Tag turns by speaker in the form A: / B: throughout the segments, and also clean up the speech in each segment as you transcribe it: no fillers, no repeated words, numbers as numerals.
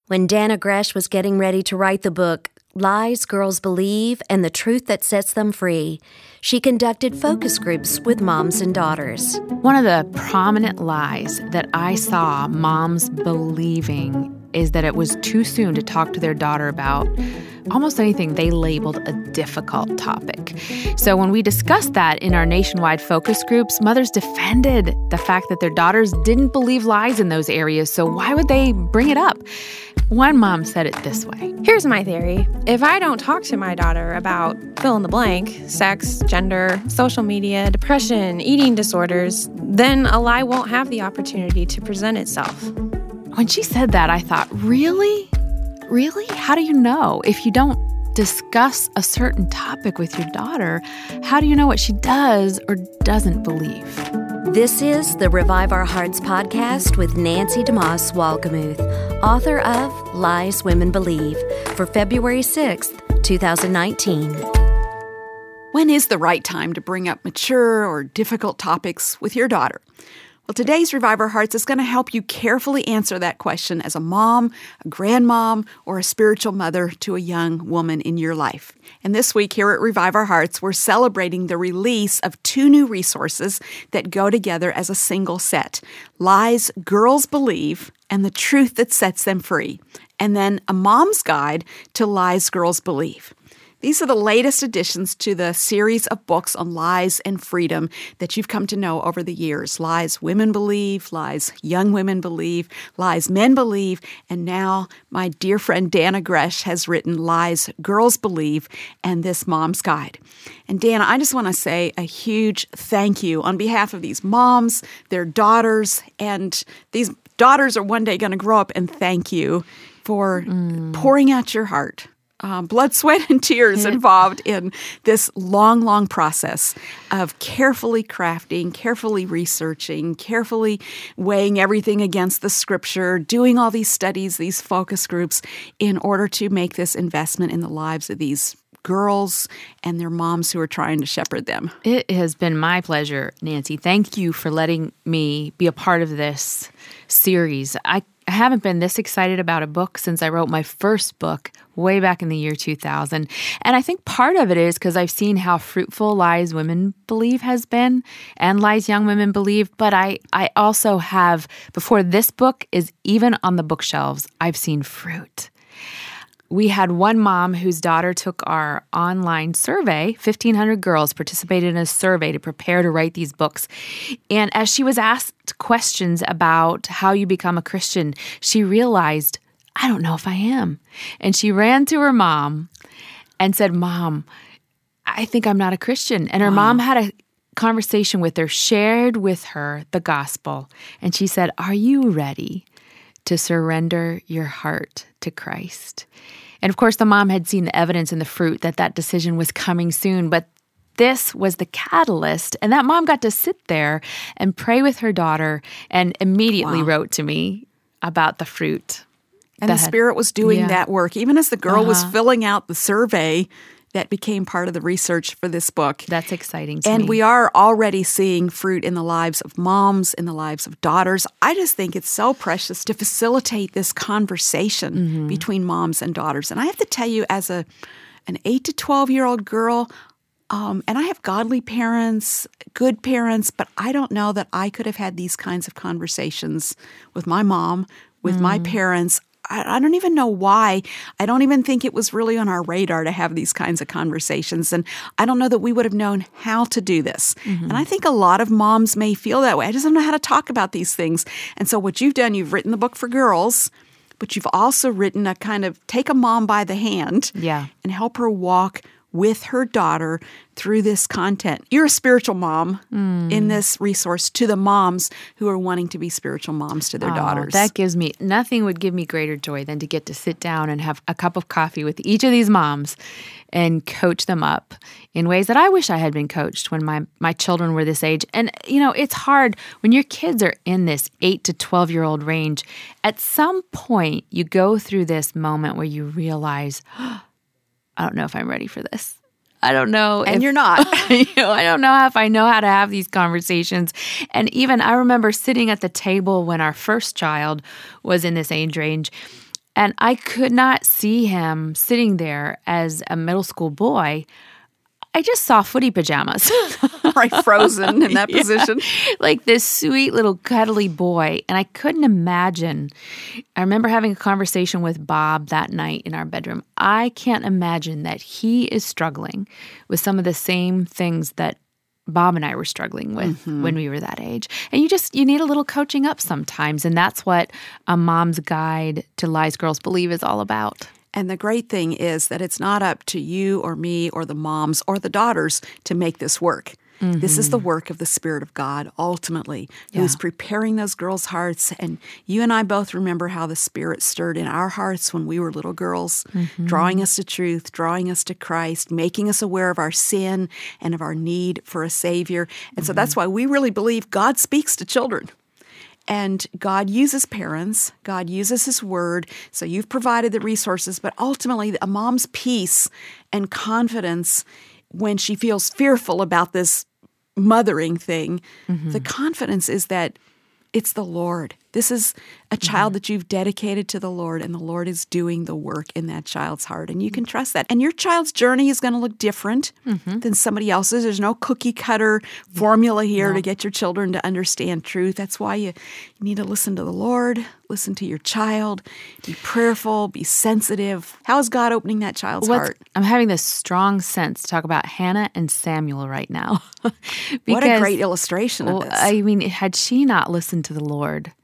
A: When Dana Gresh was getting ready to write the book, Lies Girls Believe and the Truth That Sets Them Free, she conducted focus groups with moms and daughters.
B: One of the prominent lies that I saw moms believing is that it was too soon to talk to their daughter about almost anything they labeled a difficult topic. So when we discussed that in our nationwide focus groups, mothers defended the fact that their daughters didn't believe lies in those areas, so why would they bring it up? One mom said it this way.
C: Here's my theory. If I don't talk to my daughter about fill in the blank, sex, gender, social media, depression, eating disorders, then a lie won't have the opportunity to present itself.
B: When she said that, I thought, really? Really? How do you know? If you don't discuss a certain topic with your daughter, how do you know what she does or doesn't believe?
A: This is the Revive Our Hearts podcast with Nancy DeMoss Wolgemuth, author of Lies Women Believe, for February 6th, 2019.
D: When is the right time to bring up mature or difficult topics with your daughter? Well, today's Revive Our Hearts is going to help you carefully answer that question as a mom, a grandmom, or a spiritual mother to a young woman in your life. And this week here at Revive Our Hearts, we're celebrating the release of 2 new resources that go together as a single set: Lies Girls Believe and the Truth That Sets Them Free, and then a mom's guide to Lies Girls Believe. These are the latest additions to the series of books on lies and freedom that you've come to know over the years. Lies Women Believe, Lies Young Women Believe, Lies Men Believe, and now my dear friend Dana Gresh has written Lies Girls Believe and this Mom's Guide. And Dana, I just want to say a huge thank you on behalf of these moms, their daughters, and these daughters are one day going to grow up and thank you for pouring out your heart. Blood, sweat, and tears involved in this long, long process of carefully crafting, carefully researching, carefully weighing everything against the scripture, doing all these studies, these focus groups, in order to make this investment in the lives of these girls and their moms who are trying to shepherd them.
B: It has been my pleasure, Nancy. Thank you for letting me be a part of this series. I haven't been this excited about a book since I wrote my first book way back in the year 2000. And I think part of it is because I've seen how fruitful Lies Women Believe has been and Lies Young Women Believe. But I also have, before this book is even on the bookshelves, I've seen fruit. We had one mom whose daughter took our online survey. 1,500 girls participated in a survey to prepare to write these books. And as she was asked questions about how you become a Christian, she realized, I don't know if I am. And she ran to her mom and said, Mom, I think I'm not a Christian. And her mom had a conversation with her, shared with her the gospel. And she said, are you ready to surrender your heart to Christ? And of course, the mom had seen the evidence in the fruit that decision was coming soon, but this was the catalyst. And that mom got to sit there and pray with her daughter and immediately wrote to me about the fruit.
D: And the Spirit was doing that work. Even as the girl was filling out the survey that became part of the research for this book.
B: That's exciting to me.
D: And we are already seeing fruit in the lives of moms, in the lives of daughters. I just think it's so precious to facilitate this conversation between moms and daughters. And I have to tell you, as an 8 to 12-year-old girl, and I have godly parents, good parents, but I don't know that I could have had these kinds of conversations with my mom, with my parents. I don't even know why. I don't even think it was really on our radar to have these kinds of conversations. And I don't know that we would have known how to do this. And I think a lot of moms may feel that way. I just don't know how to talk about these things. And so what you've done, you've written the book for girls, but you've also written a kind of take a mom by the hand and help her walk with her daughter through this content. You're a spiritual mom in this resource to the moms who are wanting to be spiritual moms to their daughters.
B: Nothing would give me greater joy than to get to sit down and have a cup of coffee with each of these moms and coach them up in ways that I wish I had been coached when my children were this age. And, it's hard when your kids are in this 8 to 12-year-old range. At some point, you go through this moment where you realize, I don't know if I'm ready for this. I don't know.
D: And you're not.
B: I don't know if I know how to have these conversations. And even I remember sitting at the table when our first child was in this age range, And I could not see him sitting there as a middle school boy. I just saw footy pajamas.
D: Right, frozen in that position.
B: Like this sweet little cuddly boy. And I couldn't imagine. I remember having a conversation with Bob that night in our bedroom. I can't imagine that he is struggling with some of the same things that Bob and I were struggling with when we were that age. And you need a little coaching up sometimes. And that's what A Mom's Guide to Lies Girls Believe is all about.
D: And the great thing is that it's not up to you or me or the moms or the daughters to make this work. This is the work of the Spirit of God, ultimately, who's preparing those girls' hearts. And you and I both remember how the Spirit stirred in our hearts when we were little girls, drawing us to truth, drawing us to Christ, making us aware of our sin and of our need for a Savior. And so that's why we really believe God speaks to children. And God uses parents. God uses His Word. So you've provided the resources, but ultimately a mom's peace and confidence when she feels fearful about this mothering thing, the confidence is that it's the Lord. This is a child that you've dedicated to the Lord, and the Lord is doing the work in that child's heart. And you can trust that. And your child's journey is going to look different than somebody else's. There's no cookie cutter formula here to get your children to understand truth. That's why you need to listen to the Lord, listen to your child, be prayerful, be sensitive. How is God opening that child's heart?
B: I'm having this strong sense to talk about Hannah and Samuel right now.
D: What a great illustration of this.
B: I mean, had she not listened to the Lord,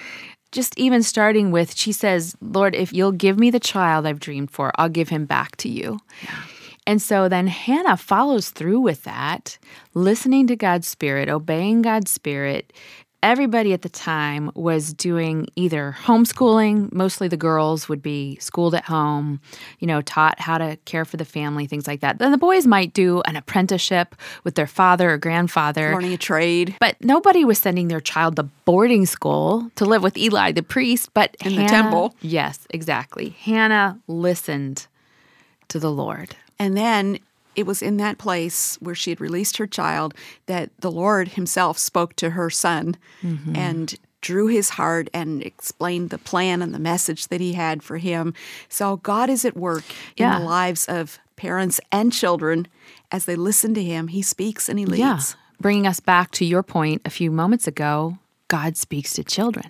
B: just even starting with, she says, Lord, if you'll give me the child I've dreamed for, I'll give him back to you. Yeah. And so then Hannah follows through with that, listening to God's Spirit, obeying God's Spirit. Everybody at the time was doing either homeschooling. Mostly the girls would be schooled at home, taught how to care for the family, things like that. Then the boys might do an apprenticeship with their father or grandfather.
D: Learning a trade.
B: But nobody was sending their child to boarding school to live with Eli the priest. But
D: in the temple.
B: Yes, exactly. Hannah listened to the Lord.
D: And then it was in that place where she had released her child that the Lord Himself spoke to her son and drew his heart and explained the plan and the message that He had for him. So God is at work in the lives of parents and children as they listen to Him. He speaks and He leads.
B: Yeah. Bringing us back to your point a few moments ago, God speaks to children.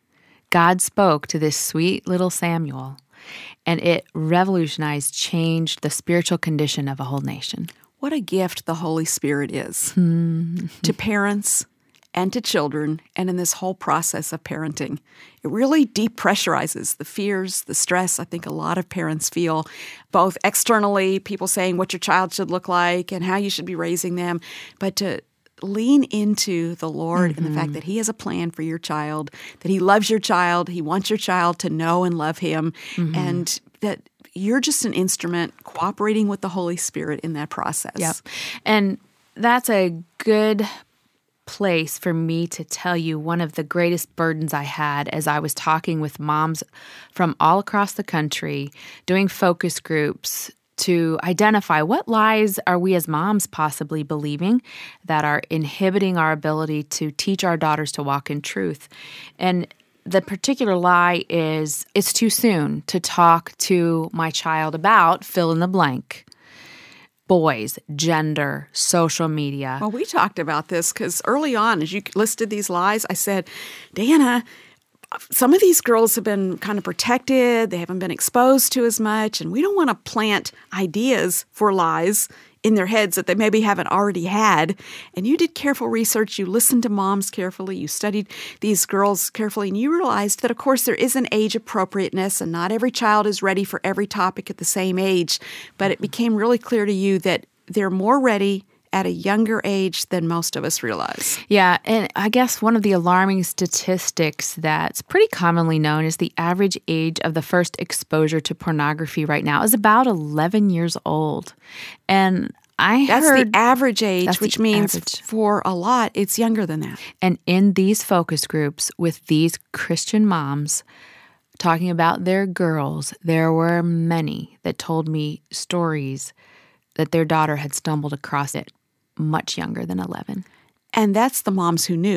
B: God spoke to this sweet little Samuel, and it revolutionized, changed the spiritual condition of a whole nation.
D: What a gift the Holy Spirit is to parents and to children, and in this whole process of parenting. It really depressurizes the fears, the stress I think a lot of parents feel, both externally, people saying what your child should look like and how you should be raising them, but to lean into the Lord and the fact that He has a plan for your child, that He loves your child, He wants your child to know and love Him, and that you're just an instrument cooperating with the Holy Spirit in that process.
B: Yep. And that's a good place for me to tell you one of the greatest burdens I had as I was talking with moms from all across the country, doing focus groups to identify what lies are we as moms possibly believing that are inhibiting our ability to teach our daughters to walk in truth. And the particular lie is it's too soon to talk to my child about fill in the blank. Boys, gender, social media.
D: Well, we talked about this because early on, as you listed these lies, I said, Dana, some of these girls have been kind of protected. They haven't been exposed to as much. And we don't want to plant ideas for lies in their heads that they maybe haven't already had. And you did careful research. You listened to moms carefully. You studied these girls carefully. And you realized that, of course, there is an age appropriateness and not every child is ready for every topic at the same age. But it became really clear to you that they're more ready at a younger age than most of us realize.
B: Yeah, and I guess one of the alarming statistics that's pretty commonly known is the average age of the first exposure to pornography right now is about 11 years old. And
D: that's the average age, which means for a lot, it's younger than that.
B: And in these focus groups with these Christian moms talking about their girls, there were many that told me stories that their daughter had stumbled across it much younger than 11.
D: And that's the moms who knew.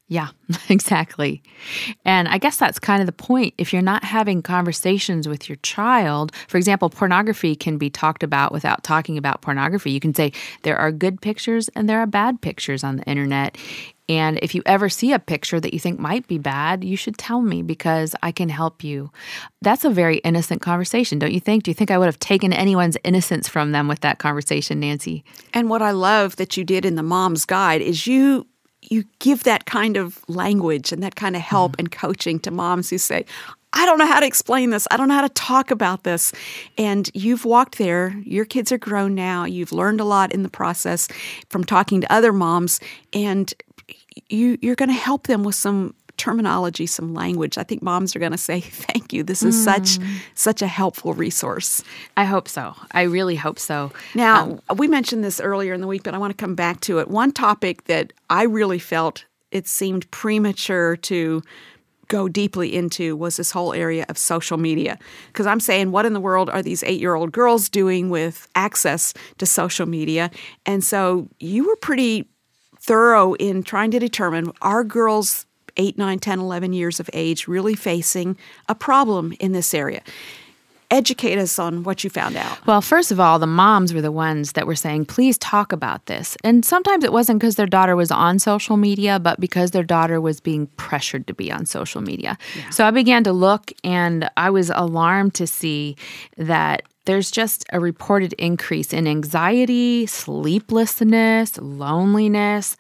B: Yeah, exactly. And I guess that's kind of the point. If you're not having conversations with your child, for example, pornography can be talked about without talking about pornography. You can say there are good pictures and there are bad pictures on the internet. And if you ever see a picture that you think might be bad, you should tell me because I can help you. That's a very innocent conversation, don't you think? Do you think I would have taken anyone's innocence from them with that conversation, Nancy?
D: And what I love that you did in the Mom's Guide is you give that kind of language and that kind of help and coaching to moms who say, I don't know how to explain this. I don't know how to talk about this. And you've walked there. Your kids are grown now. You've learned a lot in the process from talking to other moms. And you're going to help them with some terminology, some language. I think moms are going to say, thank you. This is such a helpful resource.
B: I hope so. I really hope so.
D: Now, we mentioned this earlier in the week, but I want to come back to it. One topic that I really felt it seemed premature to go deeply into was this whole area of social media. Because I'm saying, what in the world are these 8-year-old girls doing with access to social media? And so you were pretty thorough in trying to determine, are girls 8, 9, 10, 11 years of age really facing a problem in this area? Educate us on what you found out.
B: Well, first of all, the moms were the ones that were saying, please talk about this. And sometimes it wasn't because their daughter was on social media, but because their daughter was being pressured to be on social media. Yeah. So I began to look, and I was alarmed to see that there's just a reported increase in anxiety, sleeplessness, loneliness,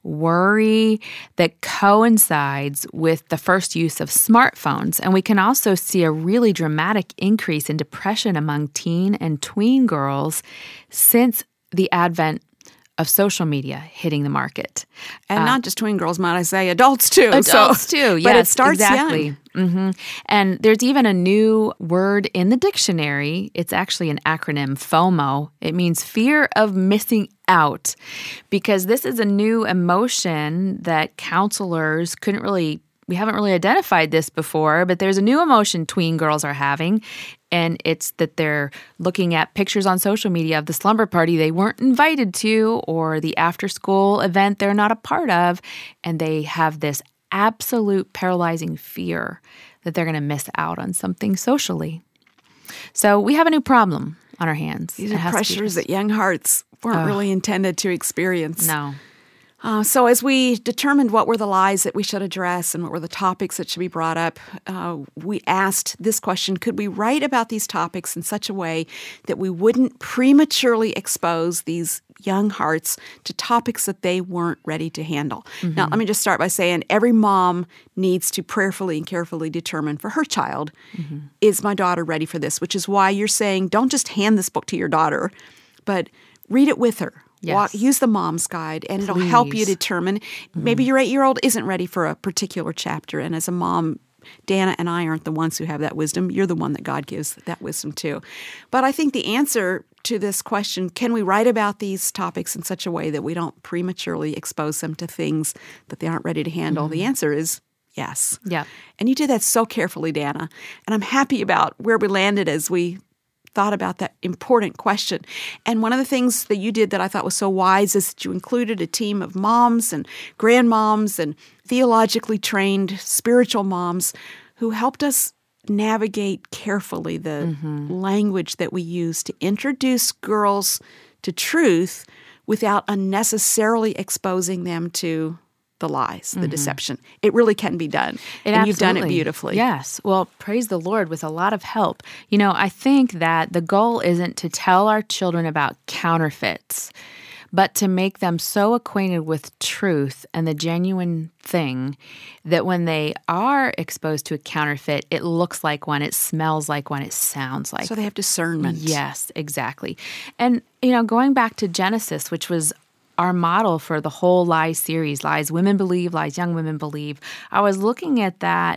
B: worry that coincides with the first use of smartphones. And we can also see a really dramatic increase in depression among teen and tween girls since the advent of social media hitting the market.
D: And not just tween girls, might I say, adults too.
B: Adults too, yes.
D: But it starts
B: exactly.
D: young.
B: Mm-hmm. And there's even a new word in the dictionary. It's actually an acronym, FOMO. It means fear of missing out, because this is a new emotion that counselors we haven't really identified this before, but there's a new emotion tween girls are having, and it's that they're looking at pictures on social media of the slumber party they weren't invited to or the after-school event they're not a part of, and they have this absolute paralyzing fear that they're going to miss out on something socially. So we have a new problem on our hands.
D: These are pressures that young hearts weren't really intended to experience.
B: No.
D: So as we determined what were the lies that we should address and what were the topics that should be brought up, we asked this question: could we write about these topics in such a way that we wouldn't prematurely expose these young hearts to topics that they weren't ready to handle? Mm-hmm. Now, let me just start by saying every mom needs to prayerfully and carefully determine for her child, is my daughter ready for this? Which is why you're saying don't just hand this book to your daughter, but read it with her.
B: Yes.
D: Use the Mom's Guide, and it'll help you determine. Maybe your 8-year-old isn't ready for a particular chapter, and as a mom, Dana and I aren't the ones who have that wisdom. You're the one that God gives that wisdom to. But I think the answer to this question, can we write about these topics in such a way that we don't prematurely expose them to things that they aren't ready to handle? The answer is yes.
B: Yeah.
D: And you did that so carefully, Dana. And I'm happy about where we landed as we thought about that important question. And one of the things that you did that I thought was so wise is that you included a team of moms and grandmoms and theologically trained spiritual moms who helped us navigate carefully the language that we use to introduce girls to truth without unnecessarily exposing them to the lies, the deception. It really can be done. And you've done it beautifully.
B: Yes. Well, praise the Lord, with a lot of help. You know, I think that the goal isn't to tell our children about counterfeits, but to make them so acquainted with truth and the genuine thing that when they are exposed to a counterfeit, it looks like one, it smells like one, it sounds like.
D: So they have discernment.
B: Yes, exactly. And, you know, going back to Genesis, which was our model for the whole Lies series, Lies Women Believe, Lies Young Women Believe, I was looking at that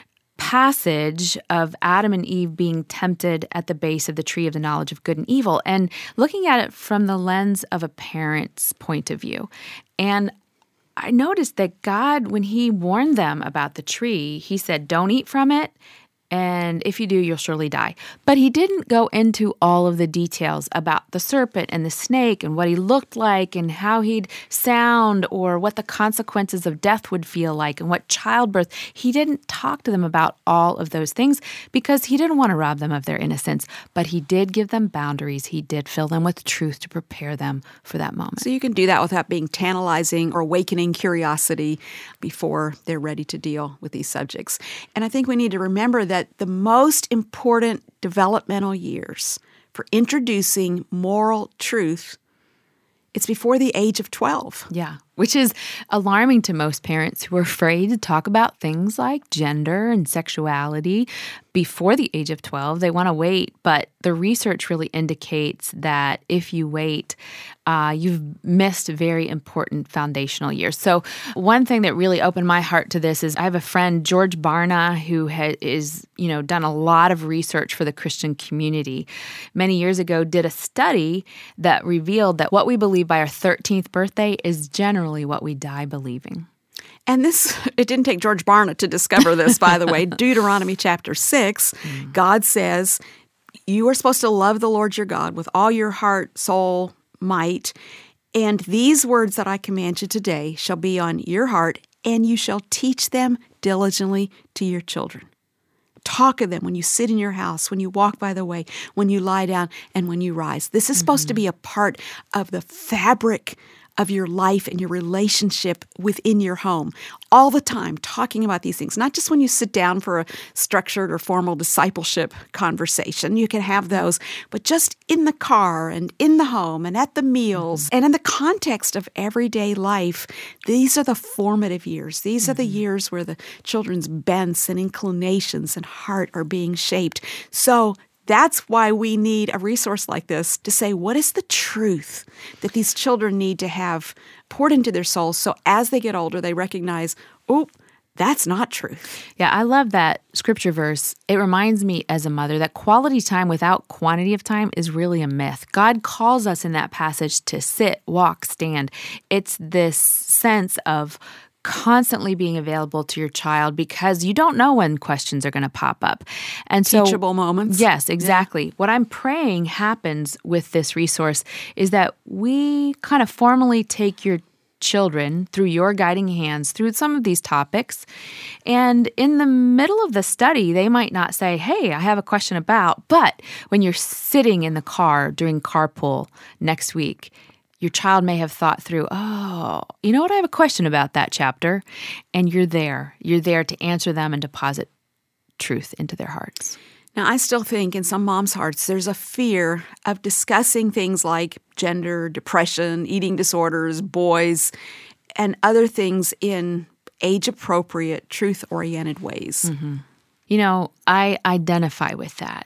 B: passage of Adam and Eve being tempted at the base of the tree of the knowledge of good and evil, and looking at it from the lens of a parent's point of view. And I noticed that God, when he warned them about the tree, he said, don't eat from it and if you do, you'll surely die. But he didn't go into all of the details about the serpent and the snake and what he looked like and how he'd sound or what the consequences of death would feel like and what childbirth. He didn't talk to them about all of those things because he didn't want to rob them of their innocence, but he did give them boundaries. He did fill them with truth to prepare them for that moment.
D: So you can do that without being tantalizing or awakening curiosity before they're ready to deal with these subjects. And I think we need to remember that the most important developmental years for introducing moral truth, it's before the age of 12.
B: Yeah, which is alarming to most parents who are afraid to talk about things like gender and sexuality before the age of 12. They want to wait, but the research really indicates that if you wait, you've missed very important foundational years. So one thing that really opened my heart to this is I have a friend, George Barna, who is done a lot of research for the Christian community. Many years ago, did a study that revealed that what we believe by our 13th birthday is generally what we die believing.
D: And it didn't take George Barna to discover this, by the way. Deuteronomy chapter 6, God says, you are supposed to love the Lord your God with all your heart, soul, might. And these words that I command you today shall be on your heart, and you shall teach them diligently to your children. Talk of them when you sit in your house, when you walk by the way, when you lie down, and when you rise. This is supposed to be a part of the fabric of your life and your relationship within your home. All the time talking about these things, not just when you sit down for a structured or formal discipleship conversation. You can have those, but just in the car and in the home and at the meals and in the context of everyday life. These are the formative years. These are the years where the children's bents and inclinations and heart are being shaped. So that's why we need a resource like this to say, what is the truth that these children need to have poured into their souls so as they get older, they recognize, oh, that's not truth.
B: Yeah, I love that scripture verse. It reminds me as a mother that quality time without quantity of time is really a myth. God calls us in that passage to sit, walk, stand. It's this sense of constantly being available to your child because you don't know when questions are going to pop up. And so,
D: teachable moments.
B: Yes, exactly. Yeah. What I'm praying happens with this resource is that we kind of formally take your children through your guiding hands through some of these topics. And in the middle of the study, they might not say, hey, I have a question about, but when you're sitting in the car during carpool next week, your child may have thought through, oh, you know what? I have a question about that chapter. And you're there. You're there to answer them and deposit truth into their hearts.
D: Now, I still think in some moms' hearts, there's a fear of discussing things like gender, depression, eating disorders, boys, and other things in age-appropriate, truth-oriented ways.
B: Mm-hmm. I identify with that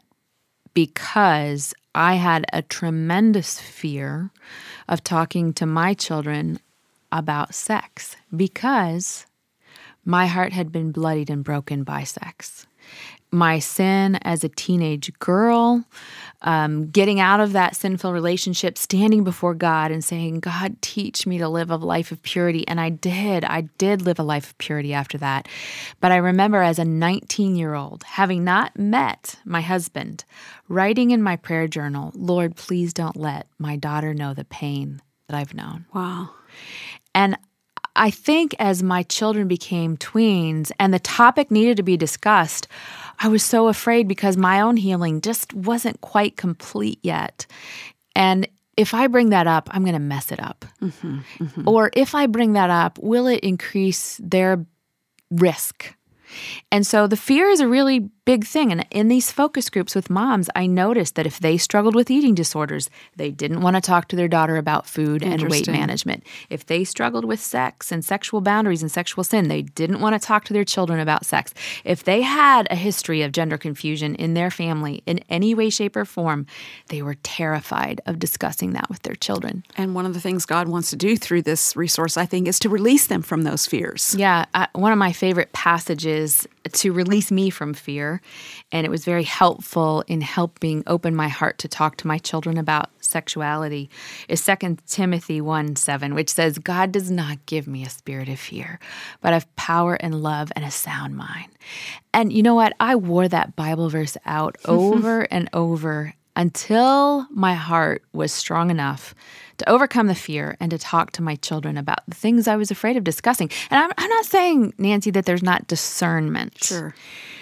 B: because I had a tremendous fear of talking to my children about sex because my heart had been bloodied and broken by sex. My sin as a teenage girl, getting out of that sinful relationship, standing before God and saying, God, teach me to live a life of purity. And I did live a life of purity after that. But I remember as a 19-year-old, having not met my husband, writing in my prayer journal, Lord, please don't let my daughter know the pain that I've known.
D: Wow.
B: And I think as my children became tweens and the topic needed to be discussed, I was so afraid because my own healing just wasn't quite complete yet. And if I bring that up, I'm going to mess it up.
D: Mm-hmm, mm-hmm.
B: Or if I bring that up, will it increase their risk? And so the fear is a really big thing. And in these focus groups with moms, I noticed that if they struggled with eating disorders, they didn't want to talk to their daughter about food and weight management. If they struggled with sex and sexual boundaries and sexual sin, they didn't want to talk to their children about sex. If they had a history of gender confusion in their family in any way, shape, or form, they were terrified of discussing that with their children.
D: And one of the things God wants to do through this resource, I think, is to release them from those fears.
B: Yeah. One of my favorite passages is to release me from fear. And it was very helpful in helping open my heart to talk to my children about sexuality is 2 Timothy 1:7, which says, God does not give me a spirit of fear, but of power and love and a sound mind. And you know what? I wore that Bible verse out over and over until my heart was strong enough to overcome the fear and to talk to my children about the things I was afraid of discussing. And I'm not saying, Nancy, that there's not discernment.
D: Sure.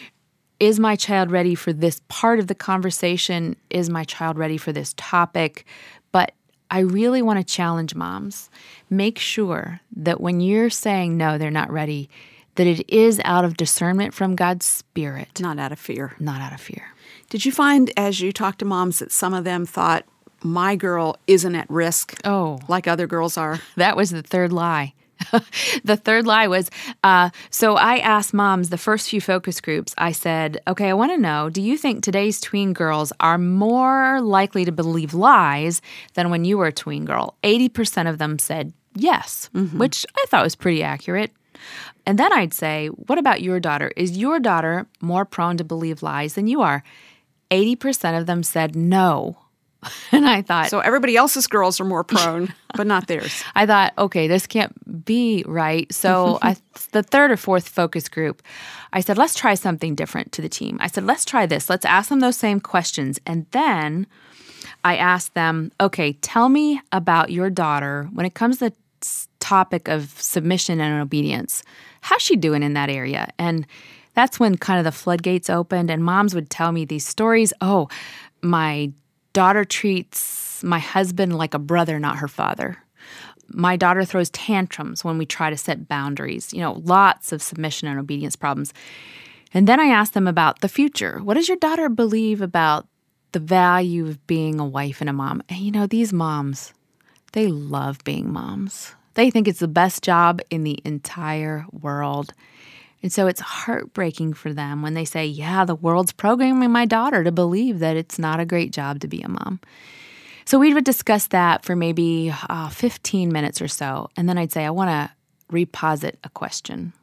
B: Is my child ready for this part of the conversation? Is my child ready for this topic? But I really want to challenge moms. Make sure that when you're saying no, they're not ready, that it is out of discernment from God's Spirit.
D: Not out of fear.
B: Not out of fear.
D: Did you find, as you talked to moms, that some of them thought, my girl isn't at risk like other girls are?
B: That was the third lie. The third lie was, so I asked moms the first few focus groups, I said, okay, I want to know, do you think today's tween girls are more likely to believe lies than when you were a tween girl? 80% of them said yes, which I thought was pretty accurate. And then I'd say, what about your daughter? Is your daughter more prone to believe lies than you are? 80% of them said no. And I thought...
D: So everybody else's girls are more prone, but not theirs.
B: I thought, okay, this can't be right. So the third or fourth focus group, I said, let's try something different to the team. I said, let's try this. Let's ask them those same questions. And then I asked them, okay, tell me about your daughter when it comes to the topic of submission and obedience. How's she doing in that area? And that's when kind of the floodgates opened and moms would tell me these stories. Oh, my daughter treats my husband like a brother, not her father. My daughter throws tantrums when we try to set boundaries. Lots of submission and obedience problems. And then I asked them about the future. What does your daughter believe about the value of being a wife and a mom? And these moms, they love being moms. They think it's the best job in the entire world. And so it's heartbreaking for them when they say, yeah, the world's programming my daughter to believe that it's not a great job to be a mom. So we would discuss that for maybe 15 minutes or so. And then I'd say, I want to reposit a question.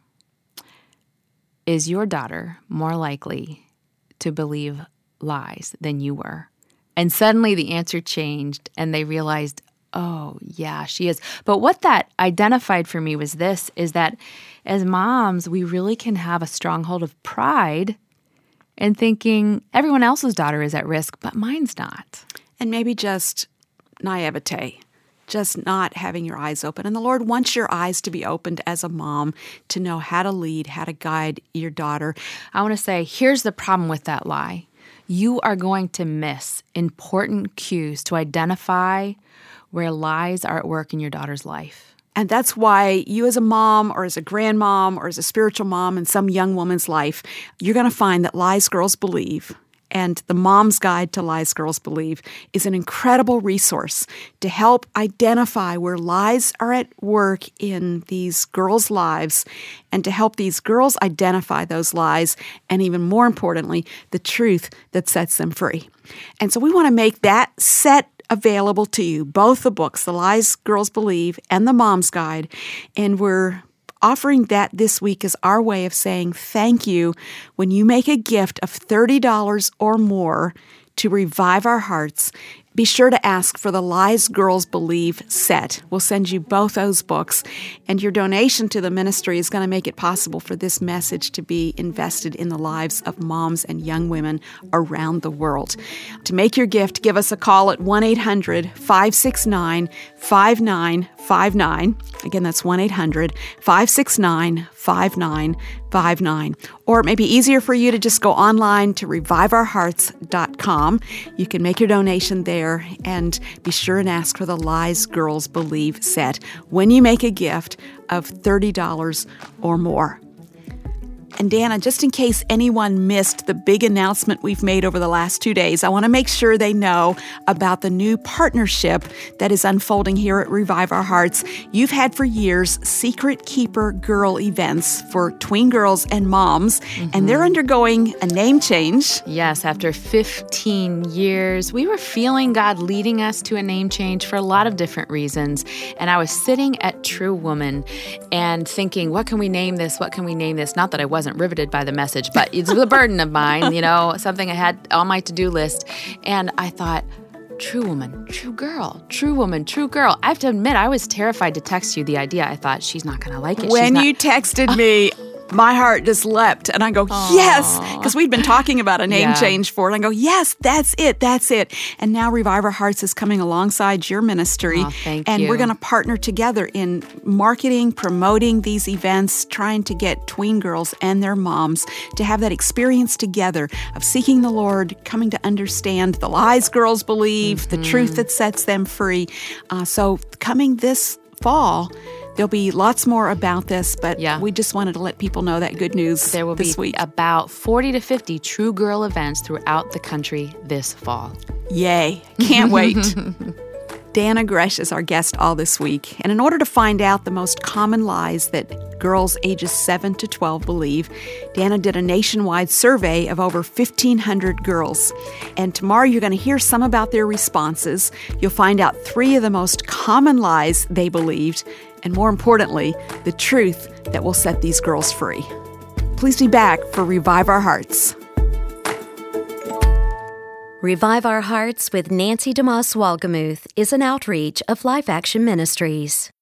B: Is your daughter more likely to believe lies than you were? And suddenly the answer changed and they realized, oh, yeah, she is. But what that identified for me was this, is that as moms, we really can have a stronghold of pride in thinking everyone else's daughter is at risk, but mine's not.
D: And maybe just naivete, just not having your eyes open. And the Lord wants your eyes to be opened as a mom to know how to lead, how to guide your daughter.
B: I want to say, here's the problem with that lie. You are going to miss important cues to identify where lies are at work in your daughter's life.
D: And that's why you as a mom or as a grandmom or as a spiritual mom in some young woman's life, you're going to find that Lies Girls Believe and the Mom's Guide to Lies Girls Believe is an incredible resource to help identify where lies are at work in these girls' lives and to help these girls identify those lies and, even more importantly, the truth that sets them free. And so we want to make that set available to you, both the books, The Lies Girls Believe and The Mom's Guide, and we're offering that this week as our way of saying thank you when you make a gift of $30 or more to Revive Our Hearts. Be sure to ask for the Lies Girls Believe set. We'll send you both those books, and your donation to the ministry is going to make it possible for this message to be invested in the lives of moms and young women around the world. To make your gift, give us a call at 1-800-569-5959. Again, that's 1-800-569-5959. Or it may be easier for you to just go online to reviveourhearts.com. You can make your donation there and be sure and ask for the Lies Girls Believe set when you make a gift of $30 or more. And Dana, just in case anyone missed the big announcement we've made over the last 2 days, I want to make sure they know about the new partnership that is unfolding here at Revive Our Hearts. You've had for years Secret Keeper Girl events for tween girls and moms, and they're undergoing a name change.
B: Yes, after 15 years, we were feeling God leading us to a name change for a lot of different reasons. And I was sitting at True Woman and thinking, what can we name this? What can we name this? Not that I wasn't wasn't riveted by the message, but it's a burden of mine, something I had on my to-do list. And I thought, true woman, true girl, true woman, true girl. I have to admit, I was terrified to text you the idea. I thought, she's not going to like it.
D: When you texted me, my heart just leapt. And I go, yes, because we'd been talking about a name change for it. I go, yes, that's it. And now Revive Our Hearts is coming alongside your ministry.
B: Thank
D: and
B: you.
D: We're going to partner together in marketing, promoting these events, trying to get tween girls and their moms to have that experience together of seeking the Lord, coming to understand the lies girls believe, the truth that sets them free. So coming this fall, there'll be lots more about this, but we just wanted to let people know that good news
B: there will
D: this
B: be
D: week.
B: About 40 to 50 True Girl events throughout the country this fall.
D: Yay. Can't wait. Dannah Gresh is our guest all this week. And in order to find out the most common lies that girls ages 7 to 12 believe, Dannah did a nationwide survey of over 1,500 girls. And tomorrow you're going to hear some about their responses. You'll find out 3 of the most common lies they believed, and more importantly, the truth that will set these girls free. Please be back for Revive Our Hearts.
A: Revive Our Hearts with Nancy DeMoss Wolgemuth is an outreach of Life Action Ministries.